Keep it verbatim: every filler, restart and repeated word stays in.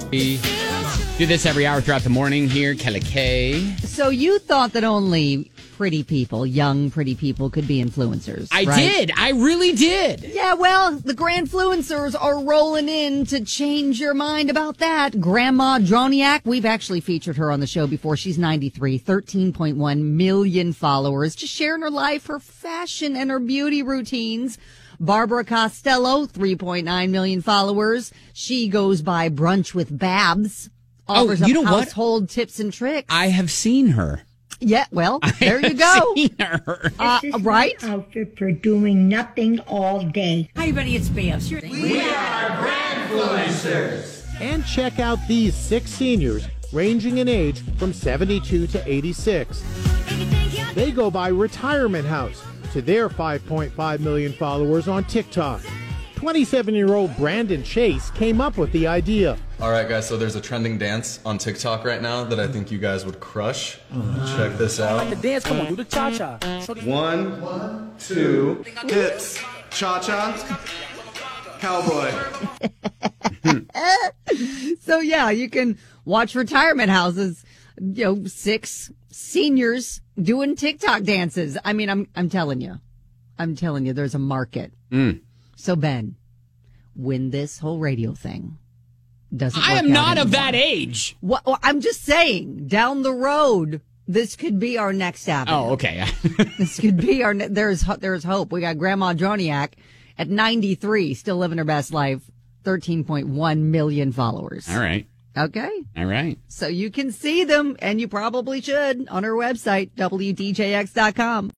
We do this every hour throughout the morning here, Kelly K. So you thought that only pretty people, young pretty people, could be influencers, I right? did. I really did. Yeah, well, the Grandfluencers are rolling in to change your mind about that. Grandma Droniak, we've actually featured her on the show before. She's ninety-three, thirteen point one million followers, just sharing her life, her fashion, and her beauty routines. Barbara Costello, three point nine million followers. She goes by Brunch with Babs. Offers Oh, you up know what? household tips and tricks. I have seen her. Yeah, well, there you I go. have seen her. Uh, This is right? my outfit for doing nothing all day. Hi, everybody, it's Babs. You're- And check out these six seniors, ranging in age from seventy-two to eighty-six. They go by Retirement House to their five point five million followers on TikTok. twenty-seven-year-old Brandon Chase came up with the idea. All right, guys, so there's a trending dance on TikTok right now that I think you guys would crush. Check this out. The dance, come on, do the cha-cha. One, two, hips, cha-cha, cowboy. So, yeah, you can watch Retirement Houses, you know, six seniors doing TikTok dances. I mean, I'm I'm telling you, I'm telling you, there's a market. Mm. So, Ben, when this whole radio thing doesn't I work am out not of anymore- that age. Well, well, I'm just saying, down the road, this could be our next avenue. Oh, okay. This could be our. ne- There's ho- there's hope. We got Grandma Droniak at ninety-three, still living her best life. thirteen point one million followers. All right. Okay. All right. So you can see them, and you probably should, on our website, W D J X dot com.